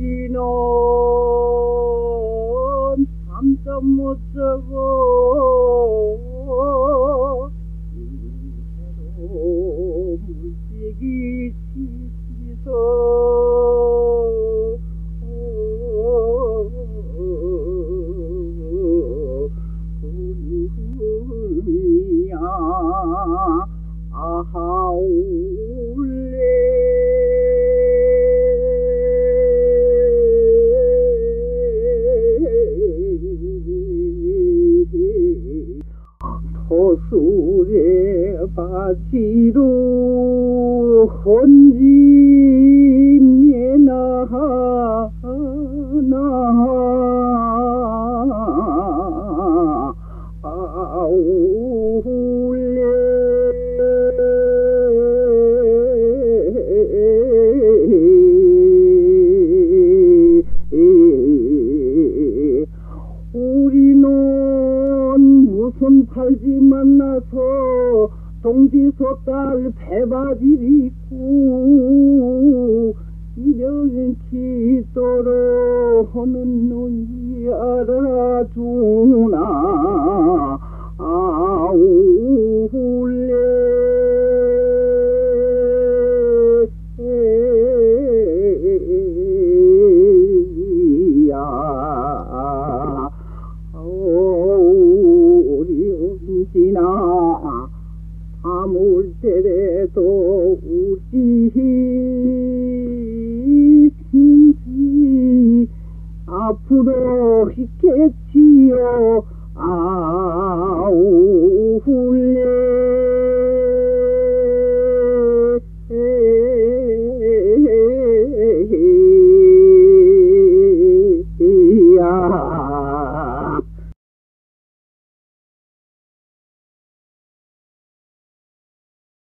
우리는 잠도 못 자고 인체로 물개기 지지서 분이야 아하울레 토술의 바지로 헌지면하나 아울레 우리는 무슨 팔지 만나서 동지소딸 배바지를 입고 이런 기도로 하는 놈이 알아주나 아울레 우리 언제나 아물 때래도 우리 신시 앞으로 있겠지요.